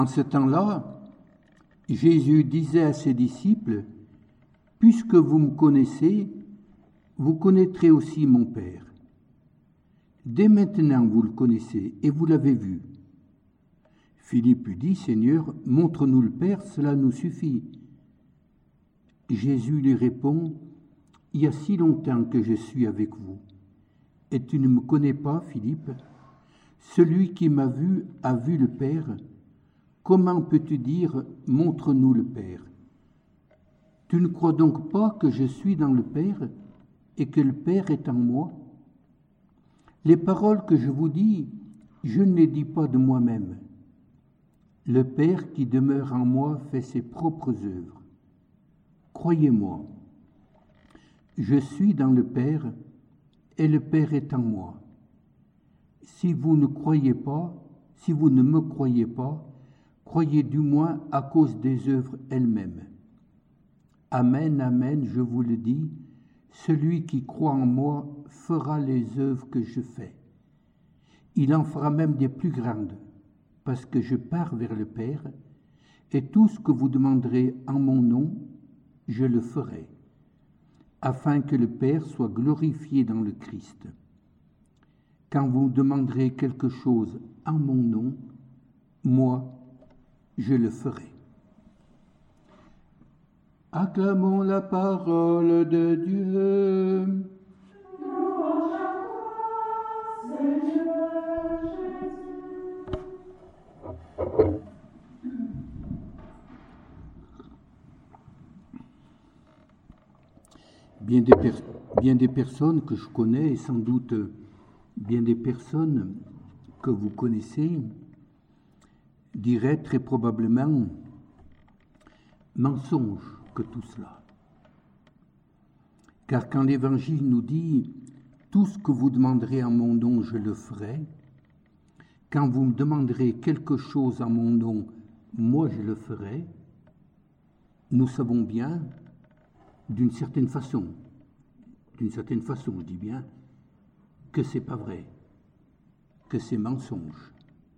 En ce temps-là, Jésus disait à ses disciples, « Puisque vous me connaissez, vous connaîtrez aussi mon Père. Dès maintenant, vous le connaissez et vous l'avez vu. » Philippe lui dit, « Seigneur, montre-nous le Père, cela nous suffit. » Jésus lui répond, « Il y a si longtemps que je suis avec vous, et tu ne me connais pas, Philippe? Celui qui m'a vu a vu le Père. Comment peux-tu dire, montre-nous le Père? Tu ne crois donc pas que je suis dans le Père et que le Père est en moi? Les paroles que je vous dis, je ne les dis pas de moi-même. Le Père qui demeure en moi fait ses propres œuvres. Croyez-moi, je suis dans le Père et le Père est en moi. Si vous ne me croyez pas, croyez du moins à cause des œuvres elles-mêmes. Amen, amen, je vous le dis, celui qui croit en moi fera les œuvres que je fais. Il en fera même des plus grandes, parce que je pars vers le Père, et tout ce que vous demanderez en mon nom, je le ferai, afin que le Père soit glorifié dans le Christ. Quand vous demanderez quelque chose en mon nom, moi, je le ferai. Acclamons la parole de Dieu. Bien des personnes que je connais, et sans doute bien des personnes que vous connaissez, diraient très probablement mensonge que tout cela. Car quand l'Évangile nous dit « Tout ce que vous demanderez en mon nom, je le ferai », quand vous me demanderez quelque chose en mon nom, moi je le ferai, nous savons bien, d'une certaine façon, je dis bien, que c'est pas vrai, que c'est mensonge.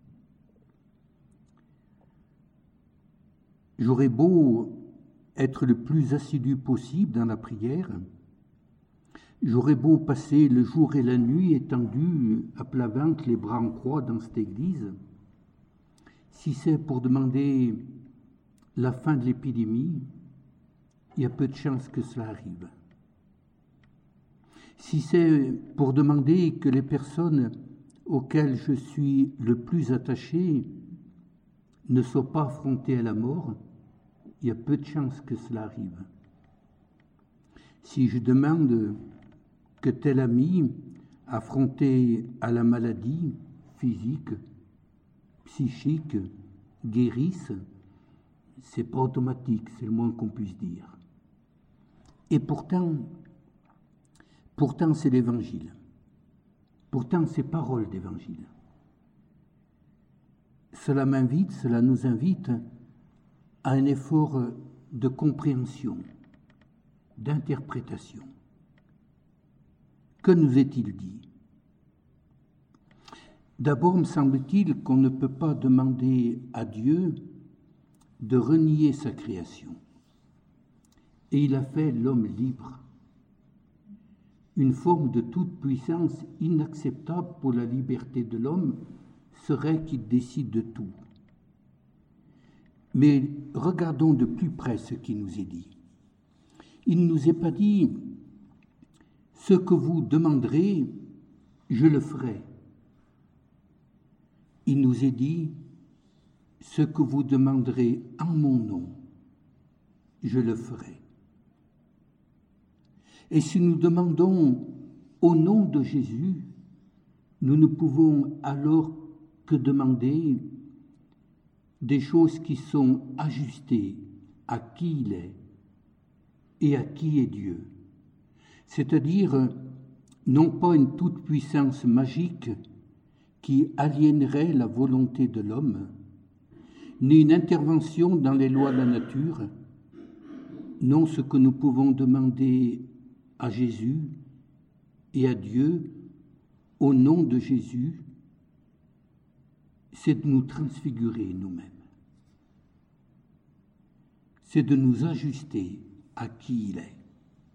J'aurais beau être le plus assidu possible dans la prière, j'aurais beau passer le jour et la nuit étendu à plat ventre, les bras en croix dans cette église, si c'est pour demander la fin de l'épidémie, il y a peu de chances que cela arrive. Si c'est pour demander que les personnes auxquelles je suis le plus attaché ne soient pas affrontées à la mort, il y a peu de chances que cela arrive. Si je demande que tel ami, affronté à la maladie physique, psychique, guérisse, c'est pas automatique, c'est le moins qu'on puisse dire. Et pourtant c'est l'Évangile. Pourtant, c'est parole d'Évangile. Cela nous invite à un effort de compréhension, d'interprétation. Que nous est-il dit? D'abord, me semble-t-il qu'on ne peut pas demander à Dieu de renier sa création. Et il a fait l'homme libre. Une forme de toute puissance inacceptable pour la liberté de l'homme serait qu'il décide de tout. Mais regardons de plus près ce qui nous est dit. Il ne nous est pas dit « ce que vous demanderez, je le ferai ». Il nous est dit « ce que vous demanderez en mon nom, je le ferai ». Et si nous demandons au nom de Jésus, nous ne pouvons alors que demander des choses qui sont ajustées à qui il est et à qui est Dieu. C'est-à-dire, non pas une toute-puissance magique qui aliénerait la volonté de l'homme, ni une intervention dans les lois de la nature, non, ce que nous pouvons demander à Jésus et à Dieu, au nom de Jésus, c'est de nous transfigurer nous-mêmes. c'est de nous ajuster à qui il est.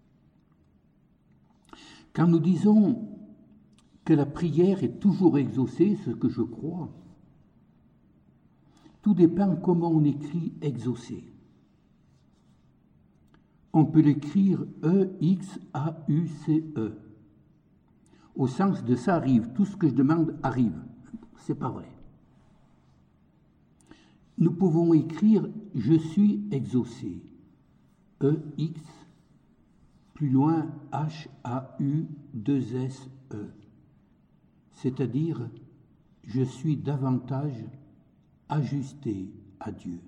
Quand nous disons que la prière est toujours exaucée, ce que je crois, tout dépend comment on écrit exaucé. On peut l'écrire E-X-A-U-C-E, au sens de ça arrive, tout ce que je demande arrive. C'est pas vrai. Nous pouvons écrire je suis exaucé, E-X, plus loin H-A-U-2-S-E, c'est-à-dire je suis davantage ajusté à Dieu.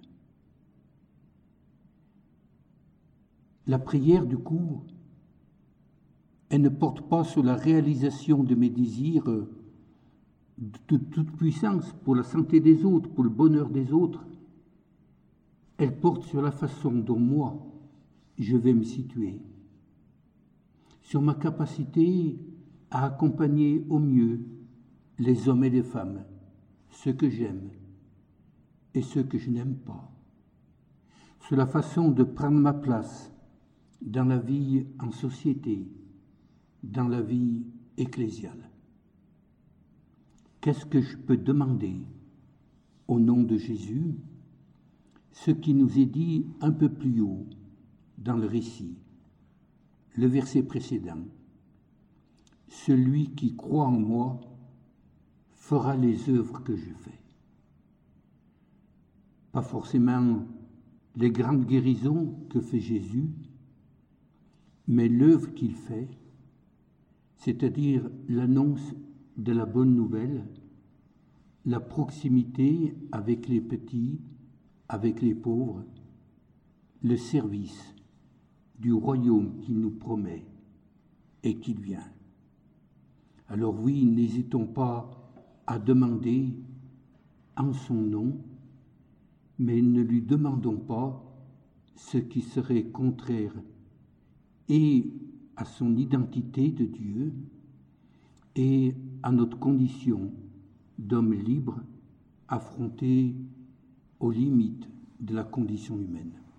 La prière, du coup, elle ne porte pas sur la réalisation de mes désirs de toute puissance pour la santé des autres, pour le bonheur des autres. Elle porte sur la façon dont moi, je vais me situer, sur ma capacité à accompagner au mieux les hommes et les femmes, ceux que j'aime et ceux que je n'aime pas, sur la façon de prendre ma place dans la vie en société, dans la vie ecclésiale. Qu'est-ce que je peux demander au nom de Jésus? Ce qui nous est dit un peu plus haut dans le récit, le verset précédent. Celui qui croit en moi fera les œuvres que je fais. Pas forcément les grandes guérisons que fait Jésus, mais l'œuvre qu'il fait, c'est-à-dire l'annonce de la bonne nouvelle, la proximité avec les petits, avec les pauvres, le service du royaume qu'il nous promet et qu'il vient. Alors oui, n'hésitons pas à demander en son nom, mais ne lui demandons pas ce qui serait contraire et à son identité de Dieu et à notre condition d'homme libre affronté aux limites de la condition humaine.